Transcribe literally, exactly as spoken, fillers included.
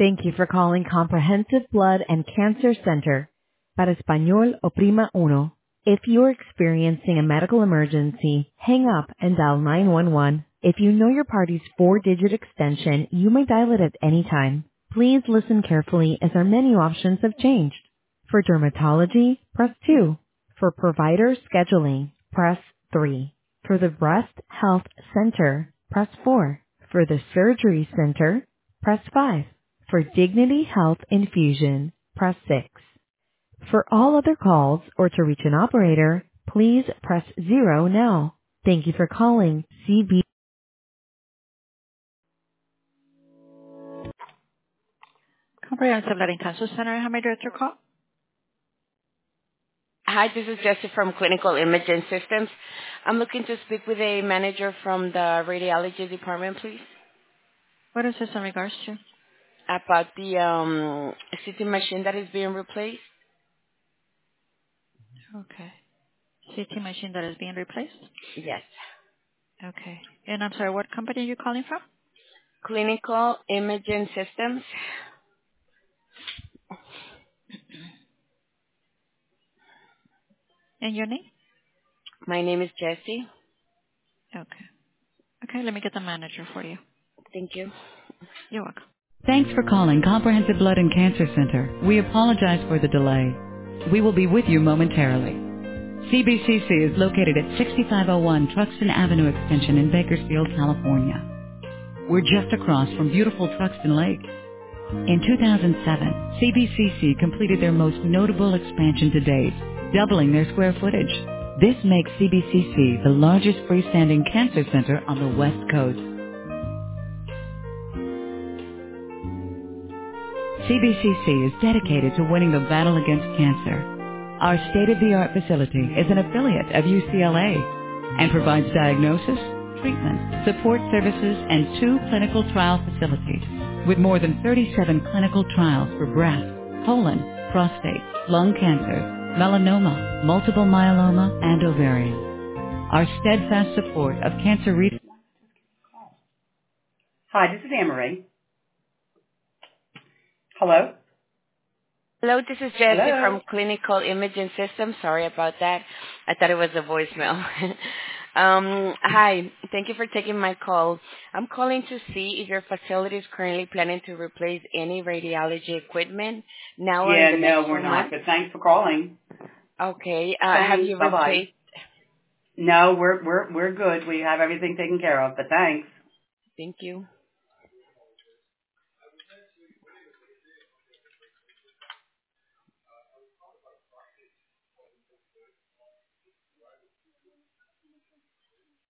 Thank you for calling Comprehensive Blood and Cancer Center. Para español, oprima uno. If you're experiencing a medical emergency, hang up and dial nine one one. If you know your party's four-digit extension, you may dial it at any time. Please listen carefully as our menu options have changed. For dermatology, press two. For provider scheduling, press three. For the Breast Health Center, press four. For the Surgery Center, press five. For Dignity Health Infusion, press six. For all other calls or to reach an operator, please press zero now. Thank you for calling C B. Comprehensive Blood and Cancer Center, how may I direct your call? Hi, this is Jessie from Clinical Imaging Systems. I'm looking to speak with a manager from the radiology department, please. What is this in regards to? About the um, C T machine that is being replaced. Okay. C T machine that is being replaced? Yes. Okay. And I'm sorry, what company are you calling from? Clinical Imaging Systems. And your name? My name is Jessie. Okay. Okay, let me get the manager for you. Thank you. You're welcome. Thanks for calling Comprehensive Blood and Cancer Center. We apologize for the delay. We will be with you momentarily. C B C C is located at sixty-five oh one Truxton Avenue Extension in Bakersfield, California. We're just across from beautiful Truxton Lake. In two thousand seven, C B C C completed their most notable expansion to date, doubling their square footage. This makes C B C C the largest freestanding cancer center on the West Coast. C B C C is dedicated to winning the battle against cancer. Our state-of-the-art facility is an affiliate of U C L A and provides diagnosis, treatment, support services, and two clinical trial facilities with more than thirty-seven clinical trials for breast, colon, prostate, lung cancer, melanoma, multiple myeloma, and ovarian. Our steadfast support of cancer research. Hi, this is Anne-Marie. Hello? Hello, this is Jessie Hello? from Clinical Imaging Systems. Sorry about that. I thought it was a voicemail. um, hi, thank you for taking my call. I'm calling to see if your facility is currently planning to replace any radiology equipment now or Yeah, in the no, next we're few not, months. but thanks for calling. Okay, uh, have Thanks, you bye-bye. replaced? No, we're, we're, we're good. We have everything taken care of, but thanks. Thank you.